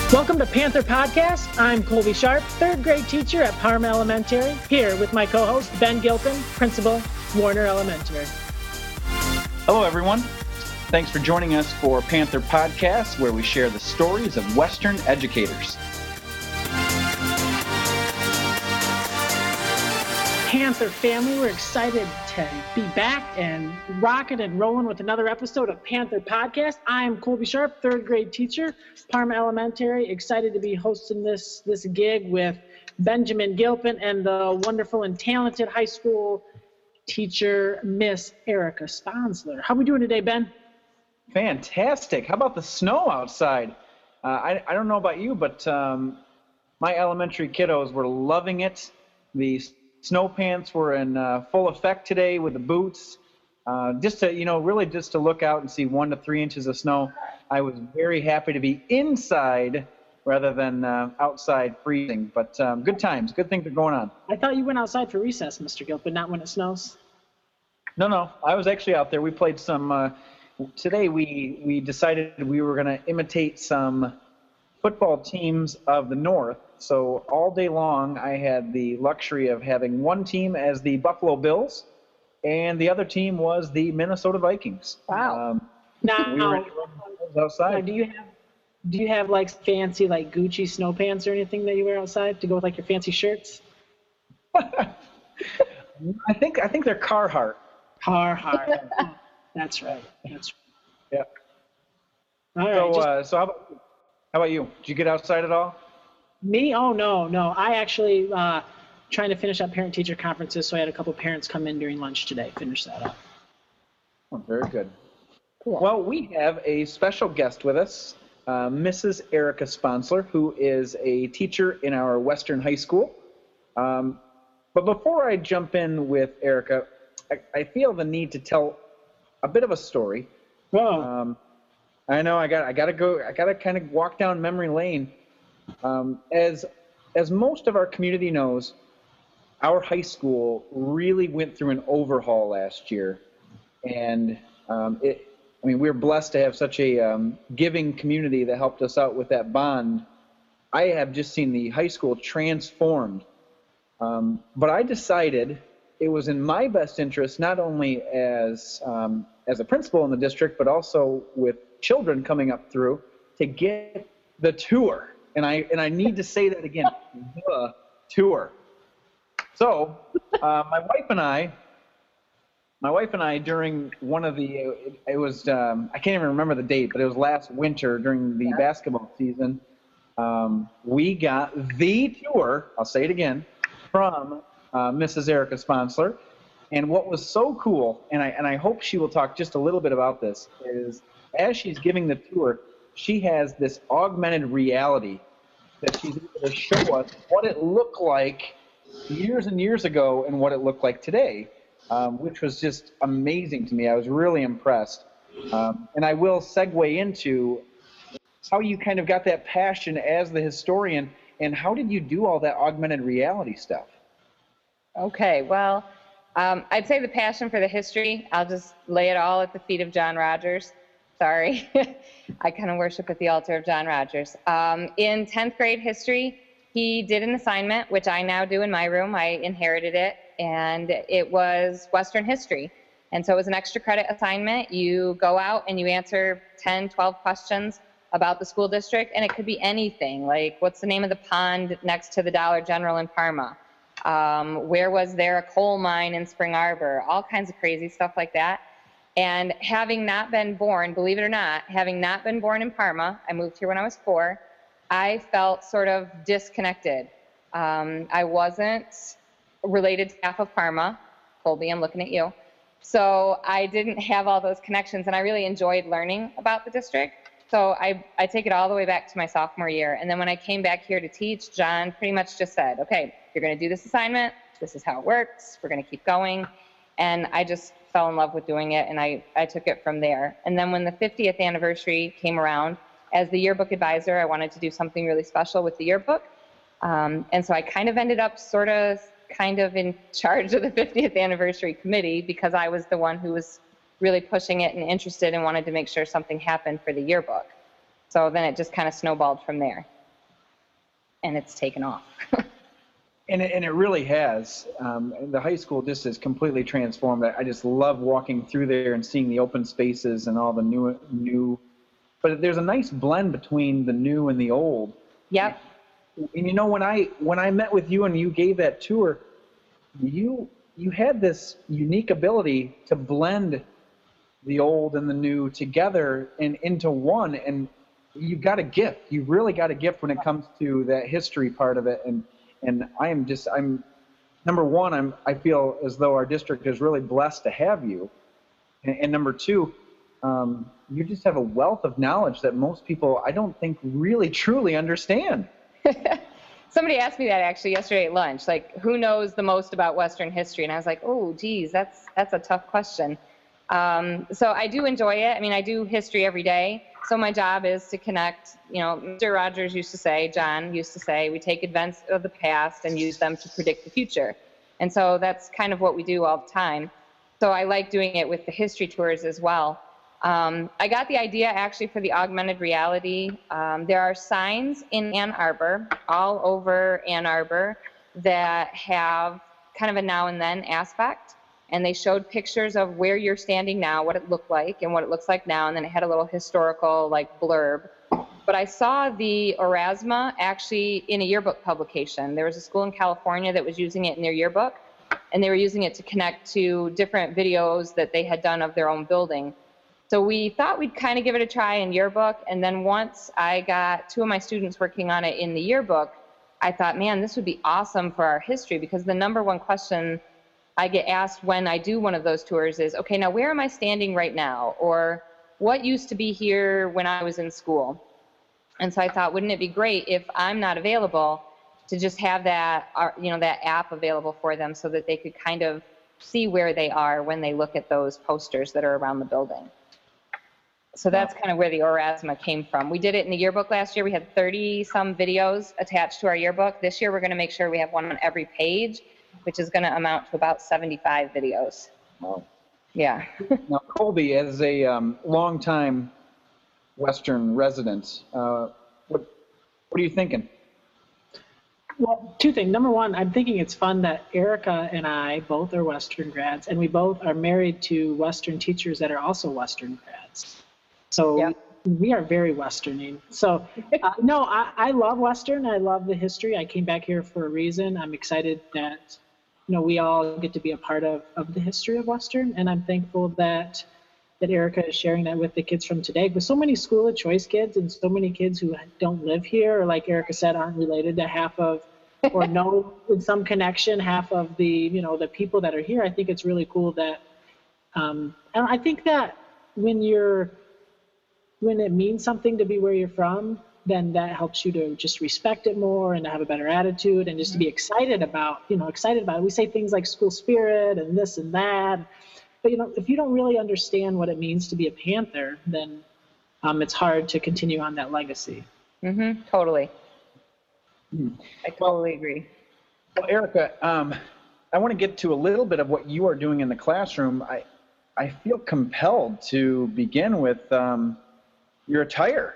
Welcome to Panther Podcast. I'm Colby Sharp, third grade teacher at Parma Elementary, here with my co-host Ben Gilpin, principal, Warner Elementary. Hello, everyone. Thanks for joining us for Panther Podcast, where we share the stories of Western educators. Panther family, we're excited to be back and rocking and rolling with another episode of Panther Podcast. I'm Colby Sharp, third grade teacher, Parma Elementary. Excited to be hosting this gig with Benjamin Gilpin and the wonderful and talented high school teacher, Miss Erica Sponsler. How are we doing today, Ben? Fantastic. How about the snow outside? I don't know about you, but my elementary kiddos were loving it. The snow pants were in full effect today with the boots. Just to look out and see 1 to 3 inches of snow. I was very happy to be inside rather than outside freezing. But good times, good things are going on. I thought you went outside for recess, Mr. Gilpin, not when it snows. No, I was actually out there. We played some. Today we decided we were going to imitate some football teams of the North. So all day long, I had the luxury of having one team as the Buffalo Bills, and the other team was the Minnesota Vikings. Wow! We were outside. Do you have like fancy like Gucci snow pants or anything that you wear outside to go with like your fancy shirts? I think they're Carhartt. Carhartt. Oh, that's right. Yeah. All right. So how about you? Did you get outside at all? Me? Oh, no. I actually trying to finish up parent-teacher conferences, so I had a couple parents come in during lunch today, finish that up. Oh, very good. Cool. Well, we have a special guest with us, Mrs. Erica Sponsler, who is a teacher in our Western High School. But before I jump in with Erica, I feel the need to tell a bit of a story. Oh. I know I gotta kind of walk down memory lane. As most of our community knows, our high school really went through an overhaul last year, and we're blessed to have such a giving community that helped us out with that bond. I have just seen the high school transformed, but I decided it was in my best interest, not only as a principal in the district, but also with children coming up through, to get the tour. And I need to say that again, the tour. So my wife and I during one of the, it was, I can't even remember the date, but it was last winter during the basketball season. We got the tour, I'll say it again, from Mrs. Erica Sponsler. And what was so cool, and I hope she will talk just a little bit about this, is as she's giving the tour, she has this augmented reality that she's able to show us what it looked like years and years ago and what it looked like today, which was just amazing to me. I was really impressed. And I will segue into how you kind of got that passion as the historian, and how did you do all that augmented reality stuff? Okay, well, I'd say the passion for the history, I'll just lay it all at the feet of John Rogers. Sorry, I kind of worship at the altar of John Rogers. In 10th grade history, he did an assignment, which I now do in my room. I inherited it, and it was Western history. And so it was an extra credit assignment. You go out and you answer 10, 12 questions about the school district, and it could be anything, like what's the name of the pond next to the Dollar General in Parma? Where was there a coal mine in Spring Arbor? All kinds of crazy stuff like that. And having not been born, believe it or not, having not been born in Parma, I moved here when I was 4, I felt sort of disconnected. I wasn't related to half of Parma. Colby, I'm looking at you. So I didn't have all those connections, and I really enjoyed learning about the district. So I take it all the way back to my sophomore year. And then when I came back here to teach, John pretty much just said, okay, you're going to do this assignment. This is how it works. We're going to keep going. And I just fell in love with doing it, and I took it from there. And then when the 50th anniversary came around, as the yearbook advisor, I wanted to do something really special with the yearbook. And so I kind of ended up kind of in charge of the 50th anniversary committee, because I was the one who was really pushing it and interested and wanted to make sure something happened for the yearbook. So then it just kind of snowballed from there. and it's taken off. And it really has. The high school just is completely transformed. I just love walking through there and seeing the open spaces and all the new. But there's a nice blend between the new and the old. Yep. And you know, when I met with you and you gave that tour, you had this unique ability to blend the old and the new together and into one. And you got a gift. You really got a gift when it comes to that history part of it. And I'm number one, I feel as though our district is really blessed to have you. And number two, you just have a wealth of knowledge that most people, I don't think, really truly understand. Somebody asked me that actually yesterday at lunch, like, who knows the most about Western history? And I was like, oh, geez, that's a tough question. So I do enjoy it. I mean, I do history every day. So my job is to connect, you know, Mr. Rogers used to say, John used to say, we take events of the past and use them to predict the future. And so that's kind of what we do all the time. So I like doing it with the history tours as well. I got the idea actually for the augmented reality. There are signs in Ann Arbor, all over Ann Arbor, that have kind of a now and then aspect. And they showed pictures of where you're standing now, what it looked like, and what it looks like now. And then it had a little historical like blurb. But I saw the Aurasma actually in a yearbook publication. There was a school in California that was using it in their yearbook, and they were using it to connect to different videos that they had done of their own building. So we thought we'd kind of give it a try in yearbook. And then once I got 2 of my students working on it in the yearbook, I thought, man, this would be awesome for our history, because the number one question I get asked when I do one of those tours is, okay, now where am I standing right now? Or what used to be here when I was in school? And so I thought, wouldn't it be great if I'm not available to just have that, you know, that app available for them so that they could kind of see where they are when they look at those posters that are around the building. So that's kind of where the Aurasma came from. We did it in the yearbook last year. We had 30-some videos attached to our yearbook. This year we're going to make sure we have one on every page, which is going to amount to about 75 videos. Wow. Yeah. Now, Colby, as a longtime Western resident, what are you thinking? Well, 2 things. Number one, I'm thinking it's fun that Erica and I both are Western grads, and we both are married to Western teachers that are also Western grads. So Yep. we are very Westerning. So no, I love Western. I love the history. I came back here for a reason. I'm excited that, you know, we all get to be a part of the history of Western, and I'm thankful that Erica is sharing that with the kids from today. With so many school of choice kids and so many kids who don't live here, or like Erica said, aren't related to half of, or know in some connection, half of the, you know, the people that are here. I think it's really cool that, and I think that when it means something to be where you're from, then that helps you to just respect it more and to have a better attitude and just to be excited about it. We say things like school spirit and this and that. But, you know, if you don't really understand what it means to be a Panther, then it's hard to continue on that legacy. Mm-hmm. Totally. I totally agree. Well, Erica, I want to get to a little bit of what you are doing in the classroom. I feel compelled to begin with your attire.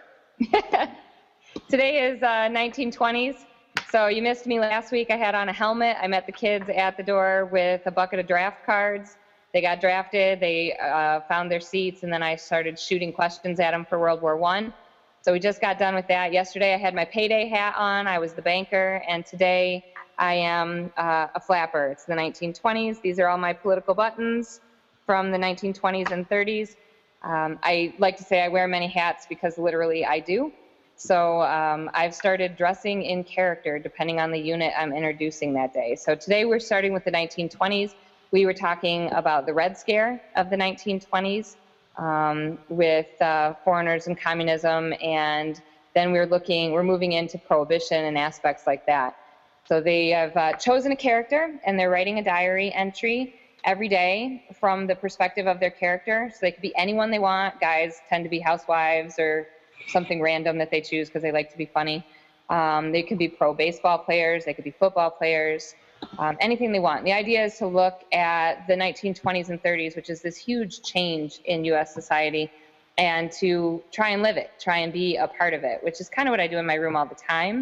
Today is 1920s. So you missed me last week. I had on a helmet. I met the kids at the door with a bucket of draft cards. They got drafted. They found their seats, and then I started shooting questions at them for World War I. So we just got done with that. Yesterday I had my payday hat on. I was the banker, and today I am a flapper. It's the 1920s. These are all my political buttons from the 1920s and 30s. I like to say I wear many hats because literally I do. So I've started dressing in character depending on the unit I'm introducing that day. So today we're starting with the 1920s. We were talking about the Red Scare of the 1920s with foreigners and communism, and then we're moving into Prohibition and aspects like that. So they have chosen a character, and they're writing a diary entry every day from the perspective of their character. So they could be anyone they want. Guys tend to be housewives or something random that they choose because they like to be funny. They could be pro baseball players. They could be football players. Anything they want. The idea is to look at the 1920s and 30s, which is this huge change in U.S. society, and to try and live it, try and be a part of it, which is kind of what I do in my room all the time.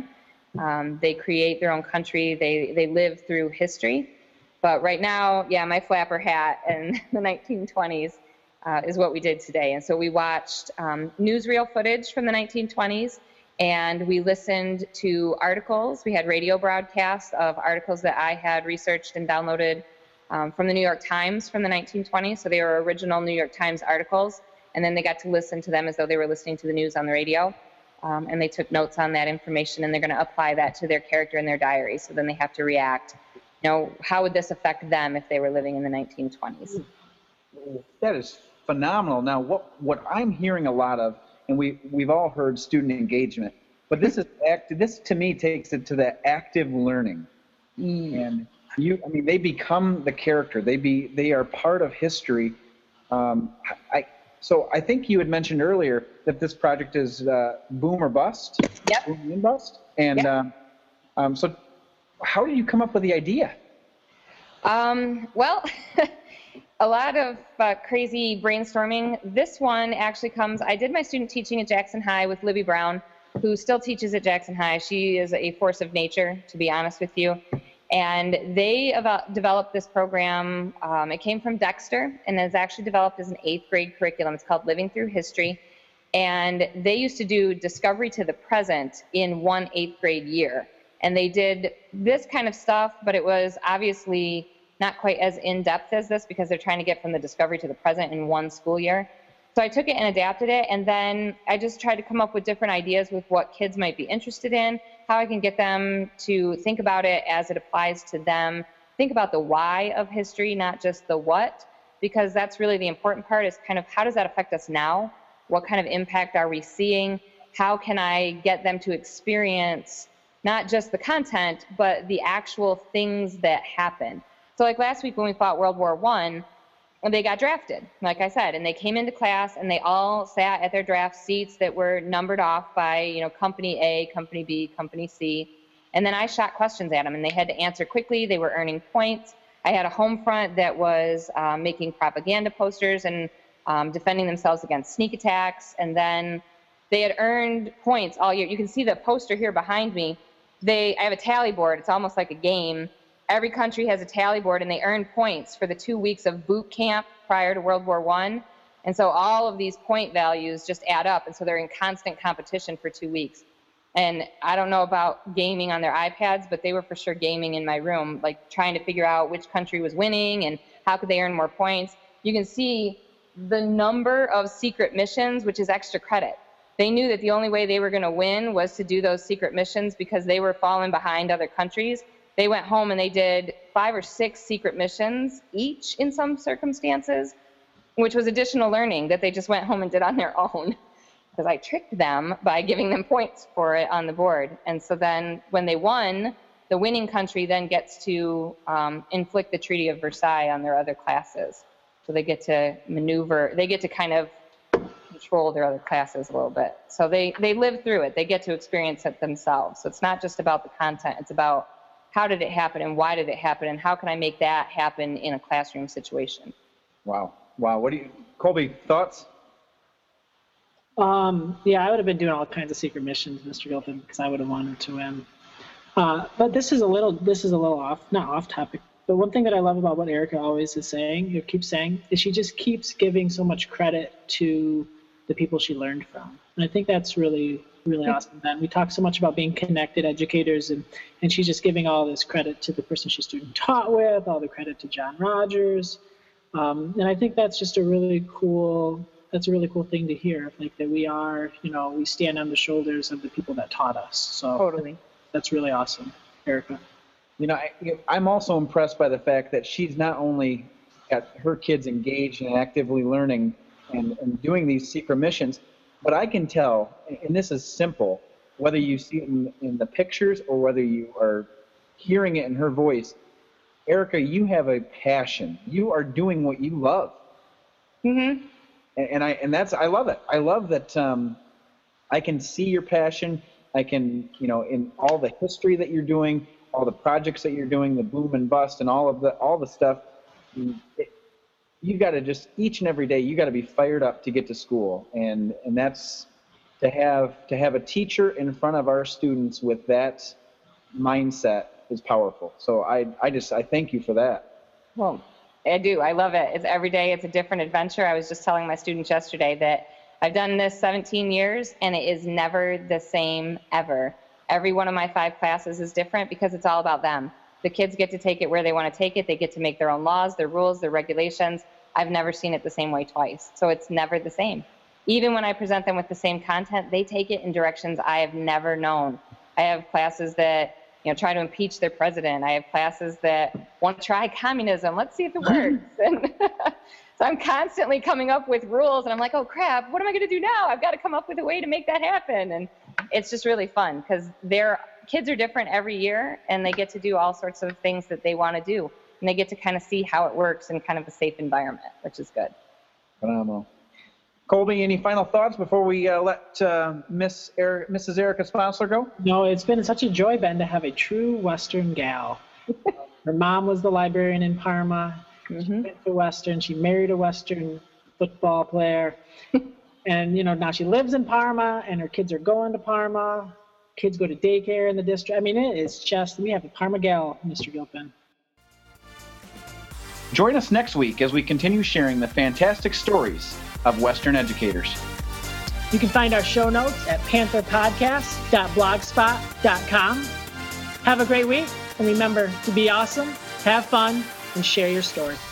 They create their own country. They live through history. But right now, yeah, my flapper hat in the 1920s is what we did today. And so we watched newsreel footage from the 1920s, and we listened to articles. We had radio broadcasts of articles that I had researched and downloaded from the New York Times from the 1920s. So they were original New York Times articles, and then they got to listen to them as though they were listening to the news on the radio. And they took notes on that information, and they're going to apply that to their character in their diary. So then they have to react. How would this affect them if they were living in the 1920s? That is phenomenal. Now, what I'm hearing a lot of, and we've all heard student engagement, but this to me takes it to the active learning. And they become the character. They are part of history. So I think you had mentioned earlier that this project is boom or bust. Yep. Boom and bust. And yep. So how did you come up with the idea? Well, a lot of crazy brainstorming. This one actually I did my student teaching at Jackson High with Libby Brown, who still teaches at Jackson High. She is a force of nature, to be honest with you. And they developed this program. It came from Dexter and is actually developed as an 8th grade curriculum. It's called Living Through History. And they used to do Discovery to the Present in one 8th grade year. And they did this kind of stuff, but it was obviously not quite as in-depth as this because they're trying to get from the Discovery to the Present in one school year. So I took it and adapted it, and then I just tried to come up with different ideas with what kids might be interested in, how I can get them to think about it as it applies to them, think about the why of history, not just the what, because that's really the important part is kind of how does that affect us now? What kind of impact are we seeing? How can I get them to experience not just the content, but the actual things that happen? So like last week when we fought World War I, they got drafted, like I said, and they came into class and they all sat at their draft seats that were numbered off by, company A, company B, company C. And then I shot questions at them and they had to answer quickly. They were earning points. I had a home front that was making propaganda posters and defending themselves against sneak attacks. And then they had earned points all year. You can see the poster here behind me. I have a tally board. It's almost like a game. Every country has a tally board, and they earn points for the 2 weeks of boot camp prior to World War I. And so all of these point values just add up, and so they're in constant competition for 2 weeks. And I don't know about gaming on their iPads, but they were for sure gaming in my room, like trying to figure out which country was winning and how could they earn more points. You can see the number of secret missions, which is extra credit. They knew that the only way they were going to win was to do those secret missions because they were falling behind other countries. They went home and they did 5 or 6 secret missions each in some circumstances, which was additional learning that they just went home and did on their own because I tricked them by giving them points for it on the board. And so then when they won, the winning country then gets to inflict the Treaty of Versailles on their other classes. So they get to maneuver, they get to kind of control their other classes a little bit. So they live through it. They get to experience it themselves. So it's not just about the content. It's about how did it happen and why did it happen and how can I make that happen in a classroom situation? Wow. What do you, Colby, thoughts? Yeah, I would have been doing all kinds of secret missions, Mr. Gilpin, because I would have wanted to win. But this is a little not off topic. But one thing that I love about what Erica always is saying, or keeps saying, is she just keeps giving so much credit to the people she learned from. And I think that's really, really awesome. And we talk so much about being connected educators, and she's just giving all this credit to the person she student taught with, all the credit to John Rogers. And I think that's just a really cool thing to hear, like that we are, we stand on the shoulders of the people that taught us. So totally. That's really awesome, Erica. I'm also impressed by the fact that she's not only got her kids engaged and actively learning and doing these secret missions, but I can tell, and this is simple, whether you see it in the pictures or whether you are hearing it in her voice, Erica, you have a passion. You are doing what you love. Mm-hmm. I love it. I love that I can see your passion. I can, in all the history that you're doing, all the projects that you're doing, the boom and bust, and all the stuff. You got to just each and every day. You got to be fired up to get to school, and that's to have a teacher in front of our students with that mindset is powerful. So I thank you for that. Well, I do. I love it. It's every day. It's a different adventure. I was just telling my students yesterday that I've done this 17 years and it is never the same ever. Every one of my 5 classes is different because it's all about them. The kids get to take it where they want to take it. They get to make their own laws, their rules, their regulations. I've never seen it the same way twice. So it's never the same. Even when I present them with the same content, they take it in directions I have never known. I have classes that try to impeach their president. I have classes that want to try communism. Let's see if it works. And so I'm constantly coming up with rules, and I'm like, oh crap, what am I going to do now? I've got to come up with a way to make that happen. And it's just really fun because their kids are different every year, and they get to do all sorts of things that they want to do. And they get to kind of see how it works in kind of a safe environment, which is good. Phenomenal. Colby, any final thoughts before we let Mrs. Erica Sponsler go? No, it's been such a joy, Ben, to have a true Western gal. Her mom was the librarian in Parma. She went to Western. She married a Western football player. And, now she lives in Parma, and her kids are going to Parma. Kids go to daycare in the district. I mean, it is just, we have a Parma gal, Mr. Gilpin. Join us next week as we continue sharing the fantastic stories of Western educators. You can find our show notes at pantherpodcast.blogspot.com. Have a great week, and remember to be awesome, have fun, and share your story.